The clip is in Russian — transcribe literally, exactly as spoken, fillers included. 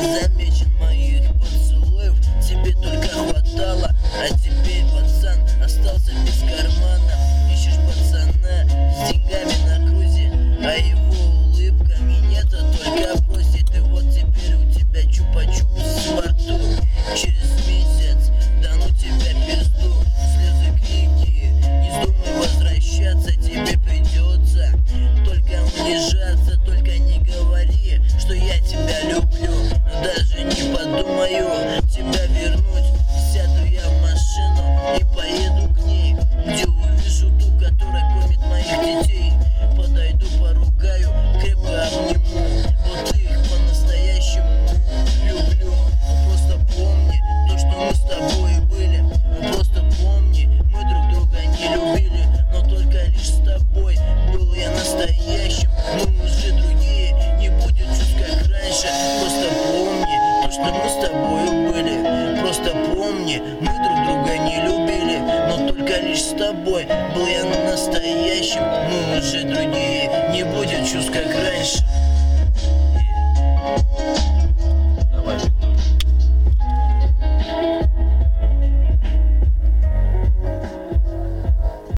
замечен моих поцелуев. Тебе только хватало, а теперь, пацан, остался без кармана. Ищешь пацана с деньгами на крузе, а его улыбка минета только просит. И вот теперь у тебя чупа-чупс во рту. Через месяц да ну тебя пизду. Слезы, крики, не вздумай возвращаться. Тебе придется только унижаться. Только не говори, что я тебя люблю. Но даже не подумаю тебя вернуть. Сяду я в машину и поеду к ней, где увижу ту, которая кормит моих детей. Подойду, поругаю, крепко обниму. Вот их по-настоящему люблю. Ну просто помни то, что мы с тобой были. Ну просто помни, мы друг друга не любили, но только лишь с тобой был я настоящим. Мы уже другие, не будет чувств как раньше. Просто помни то, что мы с тобой были. Просто помни, мы друг друга не любили, но только лишь с тобой был я настоящим. Мы уже другие, не будет чувств как раньше.